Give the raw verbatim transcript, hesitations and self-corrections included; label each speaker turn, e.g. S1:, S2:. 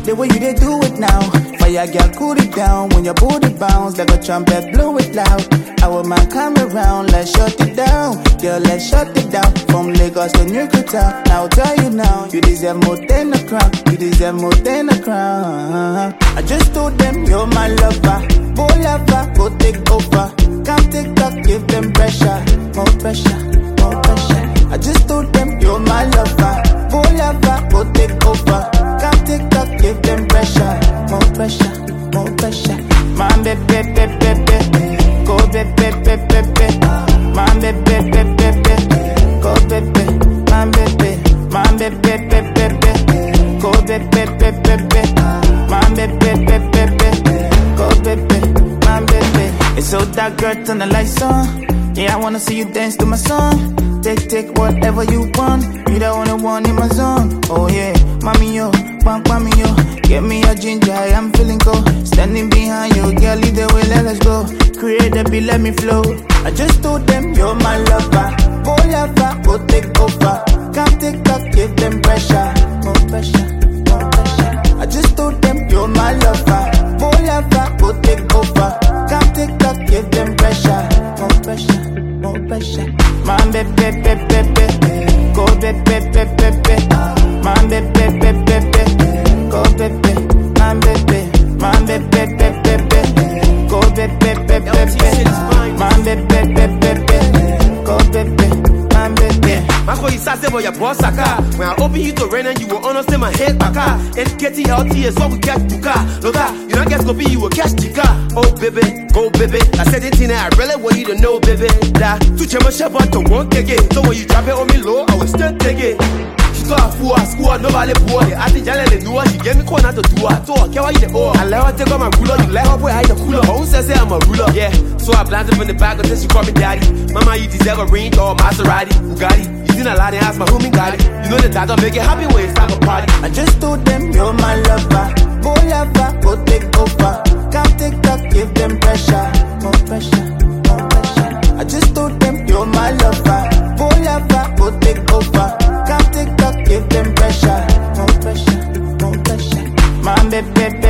S1: the way you they do it now. Fire girl, cool it down. When your booty bounce like a trumpet, blow it loud. Our man come around, let's shut it down. Girl, let's shut it down. From Lagos to Newcastle, I'll tell you now, you deserve more than a crown. You deserve more than a crown. I just told them you're my lover, boy lover, go take over. Can't take up, give them pressure, more pressure, more pressure. I just told them you're my lover, boy lover, go take over. Can't take up, give them pressure, more pressure, more pressure. My baby, baby, baby, go baby, baby, baby. My baby, baby, baby, go baby. My baby, my baby, baby, baby, go baby, baby, baby. My baby, baby, baby, go baby. My baby. It's so dark, girl, turn the lights on. Yeah, I wanna see you dance to my song. Take, take whatever you want. You the only one in my zone. Oh yeah, mommy yo, bang, mommy yo. Get me a ginger, I'm feeling cold. Standing behind you, girl, lead the way, let us go. Create the beat, let me flow. I just told them you're my lover, boy lover, go take over. Can't take up, give them pressure, more pressure, more pressure. I just told them you're my lover, boy lover, go take over. Can't take up, give them pressure, more pressure, more pressure. My baby, baby, baby, go baby, baby, baby. My baby, baby, baby, go baby. My baby, my baby, baby, baby, go baby, baby, baby. My baby, baby, baby, go baby. My baby.
S2: My boy, you say boy, your boss car. When I open you to rain and you will understand my head back. And get the L T is what we catch to car. Look out, you don't get scoopy, you will catch the car. Oh baby, go baby. I said it in I really want you to know, baby. That to change my shepherd to one again. So when you drop it on me low, I will still take it. She got a fool, school, nobody poor. I think Jalen they know she gave me corner to do her. So I can't wait the oh. I let her take on my ruler, you let her boy hide the cooler. Who says I'm a ruler? Yeah, so I planted from the back until she called me daddy. Mama, you deserve a ring or Maserati, Bugatti. You didn't lie and ask my homie got it. You know the dad don't make it happy when it's time a party.
S1: I just told them you're my lover, boy lover, go take over. Can't take up, give them pressure, more pressure, more pressure. I just told them you're my lover, boy lover, go take over. Can't take up, give them pressure, more pressure, more pressure. My baby,